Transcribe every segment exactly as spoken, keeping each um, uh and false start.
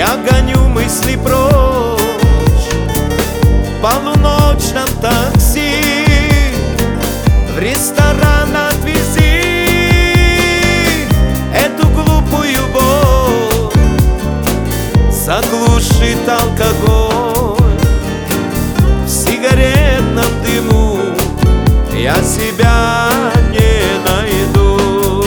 Я гоню мысли прочь в полуночном такси. В ресторан отвези эту глупую боль, заглушит алкоголь. В сигаретном дыму я себя не найду.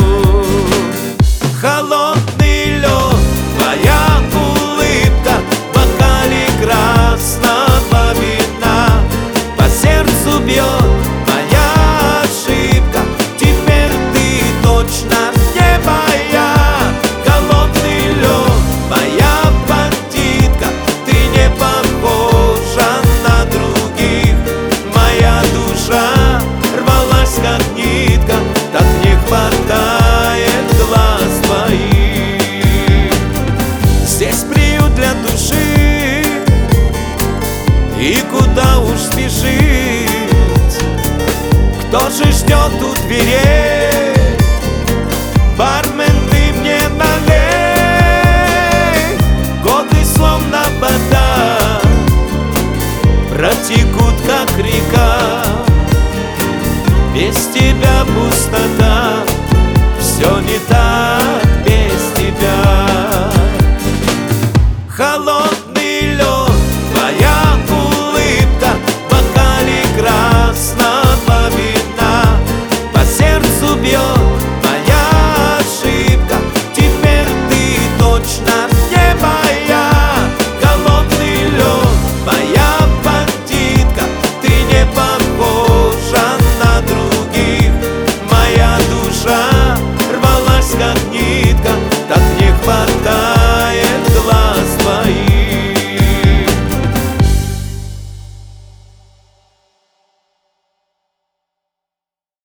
Холодный лед, твоя улыбка в бокале красного вина. По сердцу бьет моя ошибка, теперь ты точно не моя. Холодный лед, моя бандитка, ты не похожа на других. Моя душа рвалась как нитка, так не хватает глаз твоих. Здесь приют для души, и куда уж спешить? Кто же ждет у дверей?